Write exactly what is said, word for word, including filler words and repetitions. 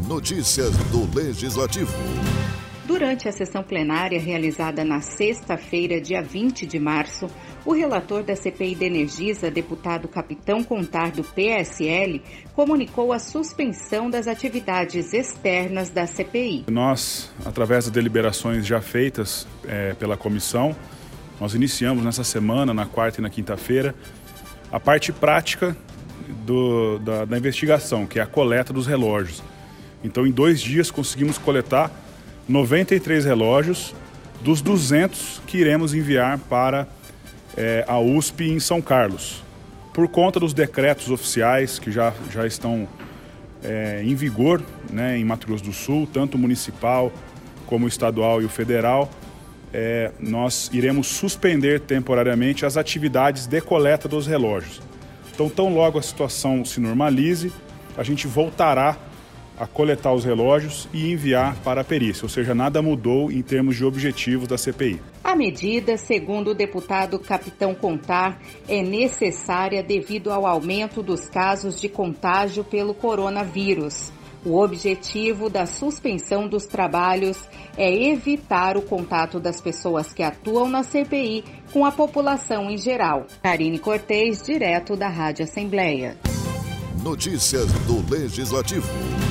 Notícias do Legislativo. Durante a sessão plenária realizada na sexta-feira, dia vinte de março, o relator da C P I da Energisa, deputado Capitão Contar, do P S L, comunicou a suspensão das atividades externas da C P I. Nós, através das deliberações já feitas é, pela comissão, nós iniciamos nessa semana, na quarta e na quinta-feira, a parte prática do, da, da investigação, que é a coleta dos relógios. Então, em dois dias, conseguimos coletar noventa e três relógios dos duzentos que iremos enviar para é, a U S P em São Carlos. Por conta dos decretos oficiais que já, já estão é, em vigor, né, em Mato Grosso do Sul, tanto o municipal como o estadual e o federal, é, nós iremos suspender temporariamente as atividades de coleta dos relógios. Então, tão logo a situação se normalize, a gente voltará a coletar os relógios e enviar para a perícia, ou seja, nada mudou em termos de objetivos da C P I. A medida, segundo o deputado Capitão Contar, é necessária devido ao aumento dos casos de contágio pelo coronavírus. O objetivo da suspensão dos trabalhos é evitar o contato das pessoas que atuam na C P I com a população em geral. Karine Cortez, direto da Rádio Assembleia. Notícias do Legislativo.